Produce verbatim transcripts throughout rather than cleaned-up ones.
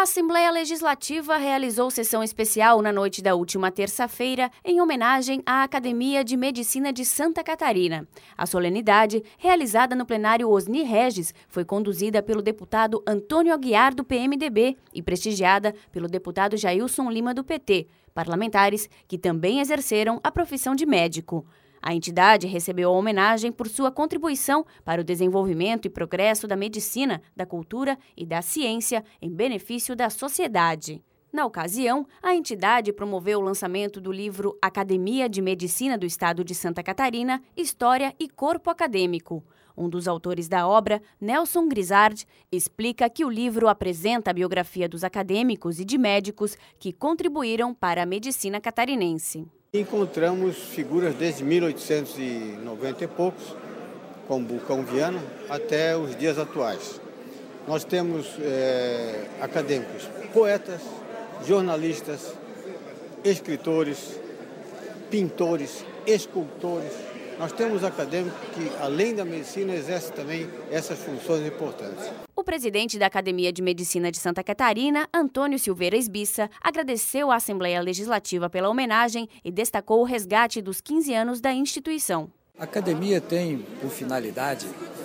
A Assembleia Legislativa realizou sessão especial na noite da última terça-feira em homenagem à Academia de Medicina de Santa Catarina. A solenidade, realizada no plenário Osni Regis, foi conduzida pelo deputado Antônio Aguiar, do P M D B, e prestigiada pelo deputado Jailson Lima, do P T, parlamentares que também exerceram a profissão de médico. A entidade recebeu a homenagem por sua contribuição para o desenvolvimento e progresso da medicina, da cultura e da ciência em benefício da sociedade. Na ocasião, a entidade promoveu o lançamento do livro Academia de Medicina do Estado de Santa Catarina, História e Corpo Acadêmico. Um dos autores da obra, Nelson Grisard, explica que o livro apresenta a biografia dos acadêmicos e de médicos que contribuíram para a medicina catarinense. Encontramos figuras desde mil oitocentos e noventa e poucos, como Bulcão Viana, até os dias atuais. Nós temos é, acadêmicos, poetas, jornalistas, escritores, pintores, escultores. Nós temos acadêmicos que, além da medicina, exercem também essas funções importantes. O presidente da Academia de Medicina de Santa Catarina, Antônio Silveira Esbissa, agradeceu à Assembleia Legislativa pela homenagem e destacou o resgate dos quinze anos da instituição. A Academia tem por finalidade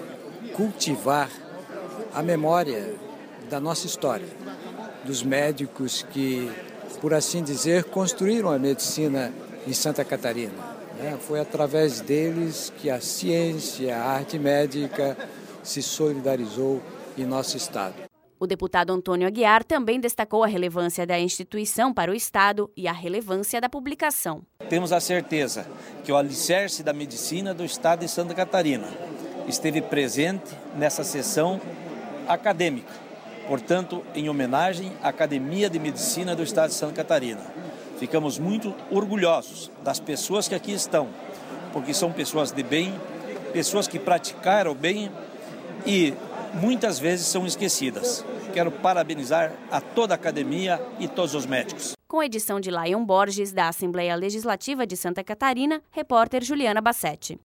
cultivar a memória da nossa história, dos médicos que, por assim dizer, construíram a medicina em Santa Catarina. Foi através deles que a ciência, a arte médica se solidarizou em nosso estado. O deputado Antônio Aguiar também destacou a relevância da instituição para o estado e a relevância da publicação. Temos a certeza que o alicerce da medicina do estado de Santa Catarina esteve presente nessa sessão acadêmica, portanto, em homenagem à Academia de Medicina do estado de Santa Catarina. Ficamos muito orgulhosos das pessoas que aqui estão, porque são pessoas de bem, pessoas que praticaram o bem e muitas vezes são esquecidas. Quero parabenizar a toda a academia e todos os médicos. Com a edição de Lion Borges, da Assembleia Legislativa de Santa Catarina, repórter Juliana Bassetti.